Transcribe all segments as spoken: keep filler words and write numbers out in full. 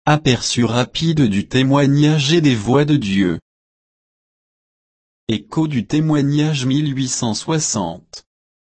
aperçu rapide du témoignage et des voies de Dieu. Écho du témoignage mille huit cent soixante.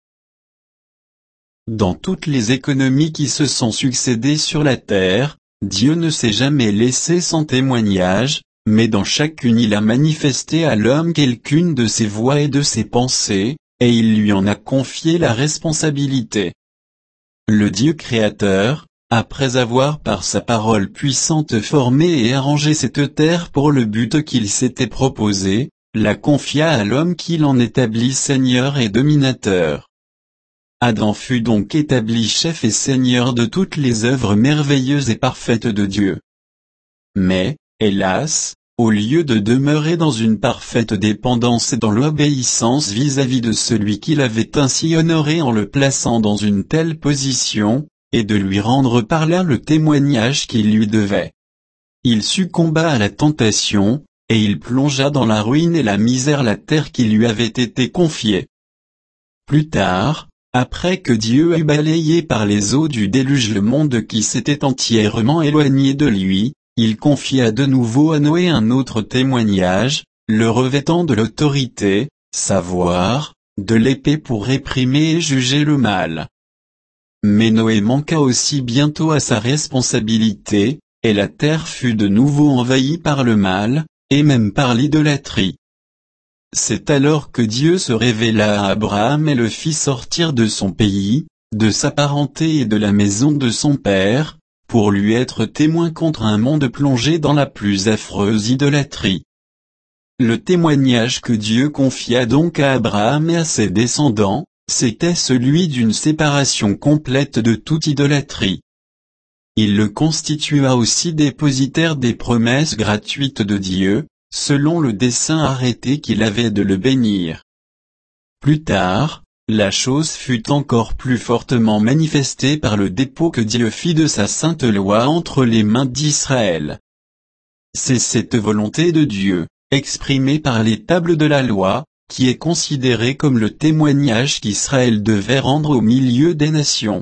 Dans toutes les économies qui se sont succédé sur la terre, Dieu ne s'est jamais laissé sans témoignage, mais dans chacune il a manifesté à l'homme quelqu'une de ses voies et de ses pensées, et il lui en a confié la responsabilité. Le Dieu créateur, après avoir par sa parole puissante formé et arrangé cette terre pour le but qu'il s'était proposé, la confia à l'homme qu'il en établit Seigneur et dominateur. Adam fut donc établi chef et seigneur de toutes les œuvres merveilleuses et parfaites de Dieu. Mais, hélas, au lieu de demeurer dans une parfaite dépendance et dans l'obéissance vis-à-vis de celui qui l'avait ainsi honoré en le plaçant dans une telle position, et de lui rendre par là le témoignage qu'il lui devait, il succomba à la tentation, et il plongea dans la ruine et la misère la terre qui lui avait été confiée. Plus tard, après que Dieu eut balayé par les eaux du déluge le monde qui s'était entièrement éloigné de lui, il confia de nouveau à Noé un autre témoignage, le revêtant de l'autorité, savoir, de l'épée pour réprimer et juger le mal. Mais Noé manqua aussi bientôt à sa responsabilité, et la terre fut de nouveau envahie par le mal, et même par l'idolâtrie. C'est alors que Dieu se révéla à Abraham et le fit sortir de son pays, de sa parenté et de la maison de son père, pour lui être témoin contre un monde plongé dans la plus affreuse idolâtrie. Le témoignage que Dieu confia donc à Abraham et à ses descendants, c'était celui d'une séparation complète de toute idolâtrie. Il le constitua aussi dépositaire des promesses gratuites de Dieu, selon le dessein arrêté qu'il avait de le bénir. Plus tard, la chose fut encore plus fortement manifestée par le dépôt que Dieu fit de sa sainte loi entre les mains d'Israël. C'est cette volonté de Dieu, exprimée par les tables de la loi, qui est considérée comme le témoignage qu'Israël devait rendre au milieu des nations.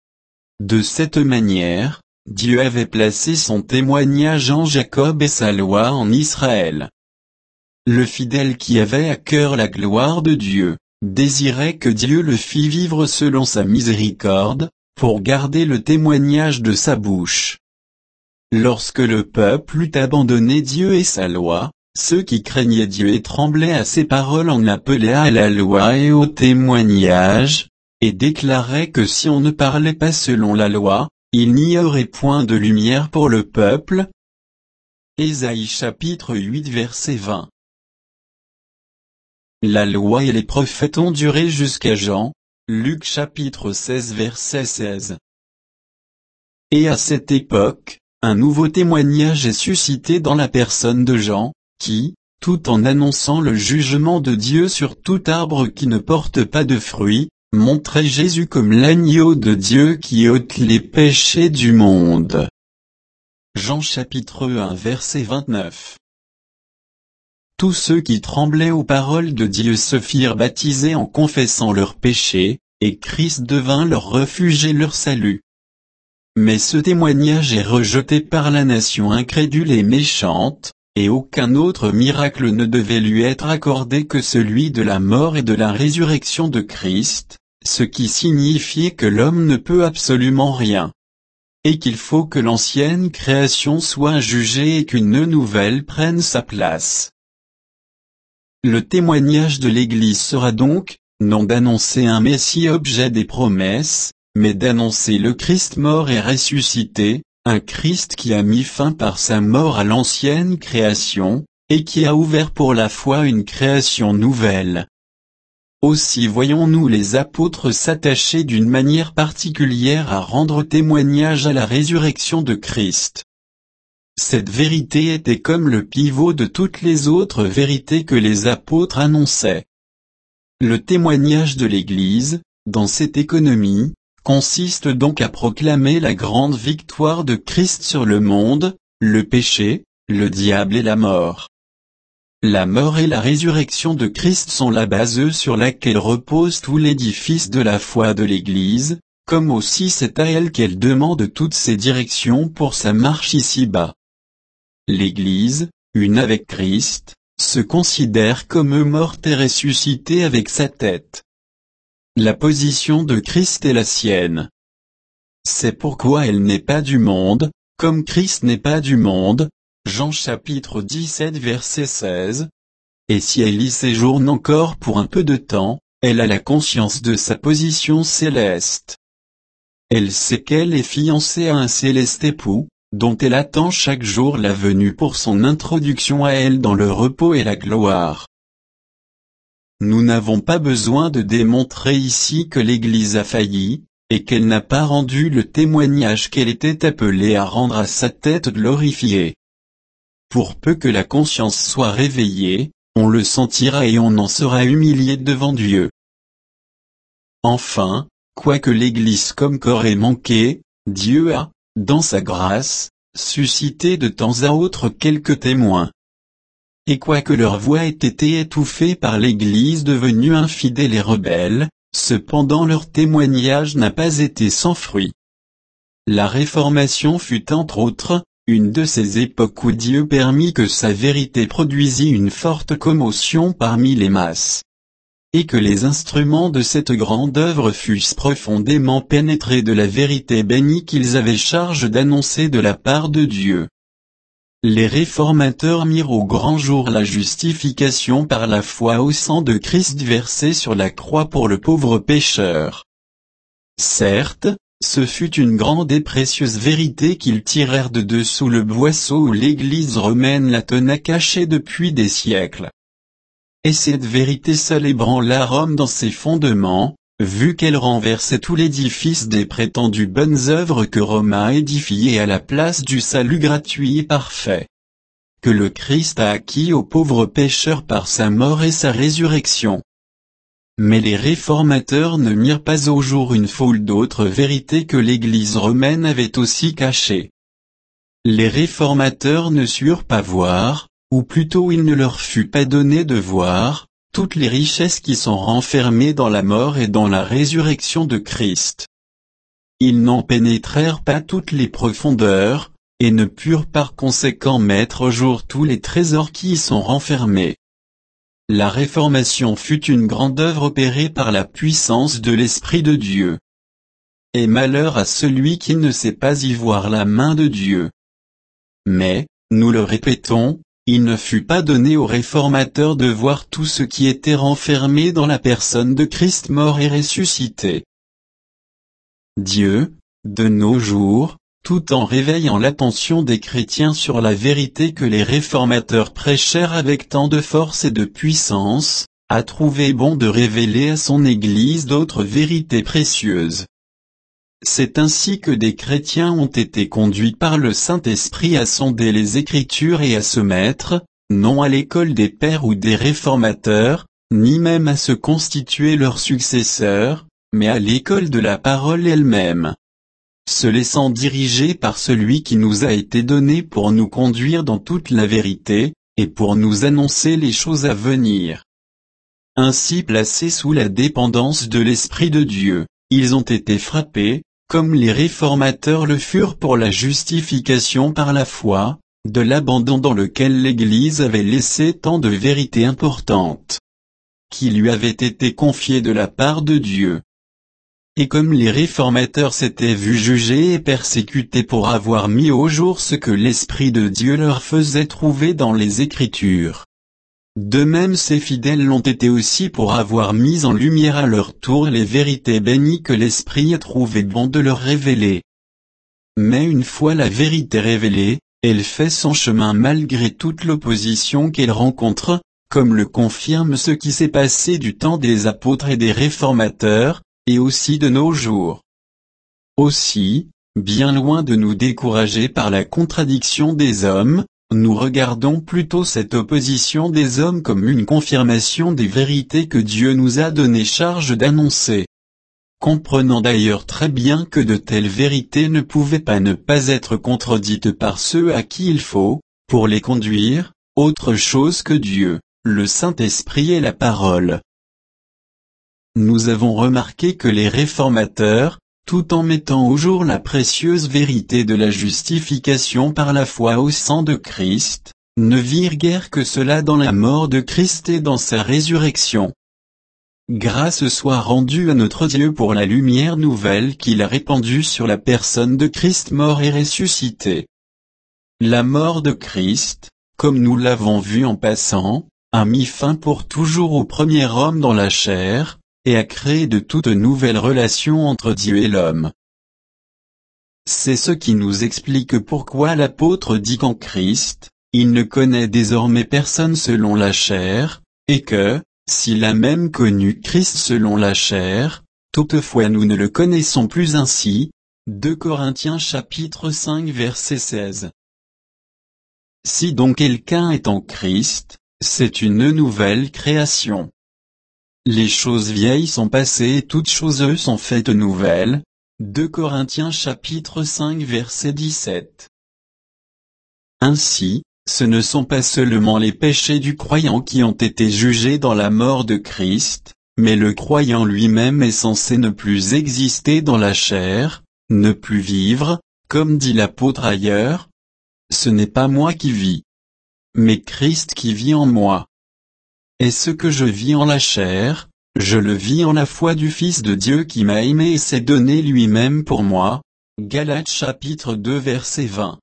De cette manière, Dieu avait placé son témoignage en Jacob et sa loi en Israël. Le fidèle qui avait à cœur la gloire de Dieu, désirait que Dieu le fît vivre selon sa miséricorde, pour garder le témoignage de sa bouche. Lorsque le peuple eut abandonné Dieu et sa loi, ceux qui craignaient Dieu et tremblaient à ses paroles en appelaient à la loi et au témoignage, et déclaraient que si on ne parlait pas selon la loi, il n'y aurait point de lumière pour le peuple. Ésaïe chapitre huit verset vingt. La loi et les prophètes ont duré jusqu'à Jean, Luc chapitre seize verset seize. Et à cette époque, un nouveau témoignage est suscité dans la personne de Jean, qui, tout en annonçant le jugement de Dieu sur tout arbre qui ne porte pas de fruits, montrait Jésus comme l'agneau de Dieu qui ôte les péchés du monde. Jean chapitre un verset vingt-neuf. Tous ceux qui tremblaient aux paroles de Dieu se firent baptiser en confessant leurs péchés, et Christ devint leur refuge et leur salut. Mais ce témoignage est rejeté par la nation incrédule et méchante, et aucun autre miracle ne devait lui être accordé que celui de la mort et de la résurrection de Christ, ce qui signifiait que l'homme ne peut absolument rien, et qu'il faut que l'ancienne création soit jugée et qu'une nouvelle prenne sa place. Le témoignage de l'Église sera donc, non d'annoncer un Messie objet des promesses, mais d'annoncer le Christ mort et ressuscité, un Christ qui a mis fin par sa mort à l'ancienne création, et qui a ouvert pour la foi une création nouvelle. Aussi voyons-nous les apôtres s'attacher d'une manière particulière à rendre témoignage à la résurrection de Christ. Cette vérité était comme le pivot de toutes les autres vérités que les apôtres annonçaient. Le témoignage de l'Église, dans cette économie, consiste donc à proclamer la grande victoire de Christ sur le monde, le péché, le diable et la mort. La mort et la résurrection de Christ sont la base sur laquelle repose tout l'édifice de la foi de l'Église, comme aussi c'est à elle qu'elle demande toutes ses directions pour sa marche ici-bas. L'Église, une avec Christ, se considère comme morte et ressuscitée avec sa tête. La position de Christ est la sienne. C'est pourquoi elle n'est pas du monde, comme Christ n'est pas du monde, Jean chapitre dix-sept verset seize. Et si elle y séjourne encore pour un peu de temps, elle a la conscience de sa position céleste. Elle sait qu'elle est fiancée à un céleste époux, dont elle attend chaque jour la venue pour son introduction à elle dans le repos et la gloire. Nous n'avons pas besoin de démontrer ici que l'Église a failli, et qu'elle n'a pas rendu le témoignage qu'elle était appelée à rendre à sa tête glorifiée. Pour peu que la conscience soit réveillée, on le sentira et on en sera humilié devant Dieu. Enfin, quoique l'Église comme corps ait manqué, Dieu a, dans sa grâce, suscité de temps à autre quelques témoins. Et quoique leur voix ait été étouffée par l'Église devenue infidèle et rebelle, cependant leur témoignage n'a pas été sans fruit. La Réformation fut entre autres, une de ces époques où Dieu permit que sa vérité produisit une forte commotion parmi les masses. Et que les instruments de cette grande œuvre fussent profondément pénétrés de la vérité bénie qu'ils avaient charge d'annoncer de la part de Dieu. Les réformateurs mirent au grand jour la justification par la foi au sang de Christ versé sur la croix pour le pauvre pécheur. Certes, ce fut une grande et précieuse vérité qu'ils tirèrent de dessous le boisseau où l'Église romaine la tenait cachée depuis des siècles. Et cette vérité seule ébranla Rome dans ses fondements, vu qu'elle renversait tout l'édifice des prétendues bonnes œuvres que Rome a édifié à la place du salut gratuit et parfait, que le Christ a acquis aux pauvres pécheurs par sa mort et sa résurrection. Mais les réformateurs ne mirent pas au jour une foule d'autres vérités que l'Église romaine avait aussi cachées. Les réformateurs ne surent pas voir, ou plutôt il ne leur fut pas donné de voir, toutes les richesses qui sont renfermées dans la mort et dans la résurrection de Christ. Ils n'en pénétrèrent pas toutes les profondeurs, et ne purent par conséquent mettre au jour tous les trésors qui y sont renfermés. La Réformation fut une grande œuvre opérée par la puissance de l'Esprit de Dieu. Et malheur à celui qui ne sait pas y voir la main de Dieu. Mais, nous le répétons, il ne fut pas donné aux réformateurs de voir tout ce qui était renfermé dans la personne de Christ mort et ressuscité. Dieu, de nos jours, tout en réveillant l'attention des chrétiens sur la vérité que les réformateurs prêchèrent avec tant de force et de puissance, a trouvé bon de révéler à son Église d'autres vérités précieuses. C'est ainsi que des chrétiens ont été conduits par le Saint-Esprit à sonder les Écritures et à se mettre, non à l'école des pères ou des réformateurs, ni même à se constituer leurs successeurs, mais à l'école de la parole elle-même. Se laissant diriger par celui qui nous a été donné pour nous conduire dans toute la vérité, et pour nous annoncer les choses à venir. Ainsi placés sous la dépendance de l'Esprit de Dieu, ils ont été frappés, comme les réformateurs le furent pour la justification par la foi, de l'abandon dans lequel l'Église avait laissé tant de vérités importantes, qui lui avaient été confiées de la part de Dieu. Et comme les réformateurs s'étaient vus jugés et persécutés pour avoir mis au jour ce que l'Esprit de Dieu leur faisait trouver dans les Écritures, de même ces fidèles l'ont été aussi pour avoir mis en lumière à leur tour les vérités bénies que l'Esprit a trouvé bon de leur révéler. Mais une fois la vérité révélée, elle fait son chemin malgré toute l'opposition qu'elle rencontre, comme le confirme ce qui s'est passé du temps des apôtres et des réformateurs, et aussi de nos jours. Aussi, bien loin de nous décourager par la contradiction des hommes, nous regardons plutôt cette opposition des hommes comme une confirmation des vérités que Dieu nous a donné charge d'annoncer. Comprenant d'ailleurs très bien que de telles vérités ne pouvaient pas ne pas être contredites par ceux à qui il faut, pour les conduire, autre chose que Dieu, le Saint-Esprit et la parole. Nous avons remarqué que les réformateurs, tout en mettant au jour la précieuse vérité de la justification par la foi au sang de Christ, ne virent guère que cela dans la mort de Christ et dans sa résurrection. Grâce soit rendue à notre Dieu pour la lumière nouvelle qu'il a répandue sur la personne de Christ mort et ressuscité. La mort de Christ, comme nous l'avons vu en passant, a mis fin pour toujours au premier homme dans la chair, et a créé de toutes nouvelles relations entre Dieu et l'homme. C'est ce qui nous explique pourquoi l'apôtre dit qu'en Christ, il ne connaît désormais personne selon la chair, et que, s'il a même connu Christ selon la chair, toutefois nous ne le connaissons plus ainsi. deux Corinthiens chapitre cinq verset seize. Si donc quelqu'un est en Christ, c'est une nouvelle création. Les choses vieilles sont passées et toutes choses sont faites nouvelles. deux Corinthiens chapitre cinq verset dix-sept. Ainsi, ce ne sont pas seulement les péchés du croyant qui ont été jugés dans la mort de Christ, mais le croyant lui-même est censé ne plus exister dans la chair, ne plus vivre, comme dit l'apôtre ailleurs. Ce n'est pas moi qui vis, mais Christ qui vit en moi. Et ce que je vis en la chair, je le vis en la foi du Fils de Dieu qui m'a aimé et s'est donné lui-même pour moi. Galates chapitre deux verset vingt.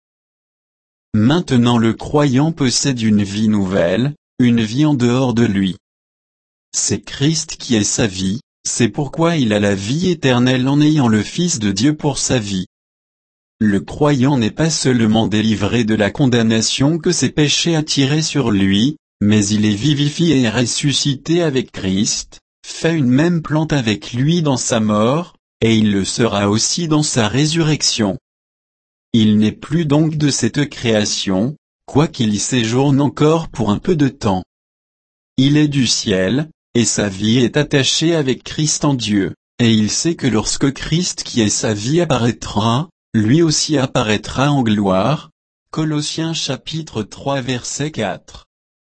Maintenant le croyant possède une vie nouvelle, une vie en dehors de lui. C'est Christ qui est sa vie, c'est pourquoi il a la vie éternelle en ayant le Fils de Dieu pour sa vie. Le croyant n'est pas seulement délivré de la condamnation que ses péchés attiraient sur lui, mais il est vivifié et ressuscité avec Christ, fait une même plante avec lui dans sa mort, et il le sera aussi dans sa résurrection. Il n'est plus donc de cette création, quoiqu'il y séjourne encore pour un peu de temps. Il est du ciel, et sa vie est attachée avec Christ en Dieu, et il sait que lorsque Christ qui est sa vie apparaîtra, lui aussi apparaîtra en gloire. Colossiens chapitre trois verset quatre.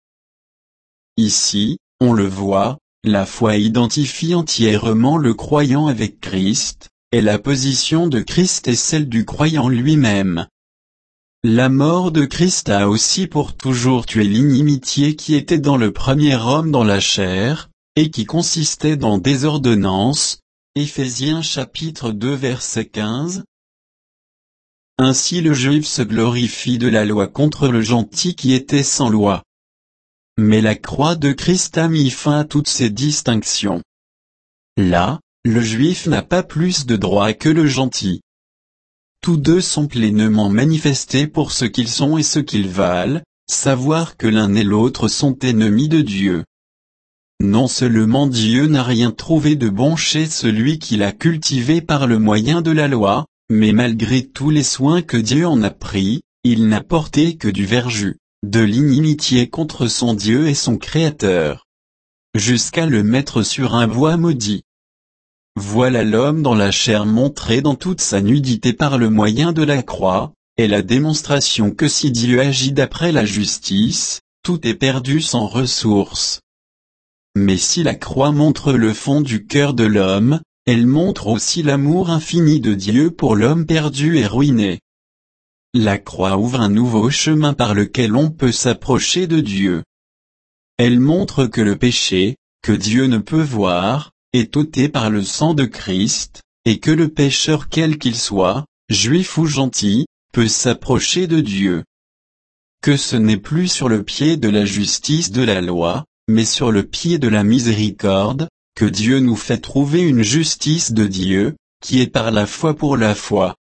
Ici, on le voit, la foi identifie entièrement le croyant avec Christ, et la position de Christ est celle du croyant lui-même. La mort de Christ a aussi pour toujours tué l'inimitié qui était dans le premier homme dans la chair, et qui consistait dans des ordonnances. Éphésiens chapitre deux verset quinze. Ainsi le juif se glorifie de la loi contre le gentil qui était sans loi. Mais la croix de Christ a mis fin à toutes ces distinctions. Là, le juif n'a pas plus de droit que le gentil. Tous deux sont pleinement manifestés pour ce qu'ils sont et ce qu'ils valent, savoir que l'un et l'autre sont ennemis de Dieu. Non seulement Dieu n'a rien trouvé de bon chez celui qui l'a cultivé par le moyen de la loi, mais malgré tous les soins que Dieu en a pris, il n'a porté que du verjus, de l'inimitié contre son Dieu et son Créateur, jusqu'à le mettre sur un bois maudit. Voilà l'homme dans la chair montré dans toute sa nudité par le moyen de la croix, et la démonstration que si Dieu agit d'après la justice, tout est perdu sans ressource. Mais si la croix montre le fond du cœur de l'homme, elle montre aussi l'amour infini de Dieu pour l'homme perdu et ruiné. La croix ouvre un nouveau chemin par lequel on peut s'approcher de Dieu. Elle montre que le péché, que Dieu ne peut voir, est ôté par le sang de Christ, et que le pécheur quel qu'il soit, juif ou gentil, peut s'approcher de Dieu. Que ce n'est plus sur le pied de la justice de la loi, mais sur le pied de la miséricorde, que Dieu nous fait trouver une justice de Dieu, qui est par la foi pour la foi.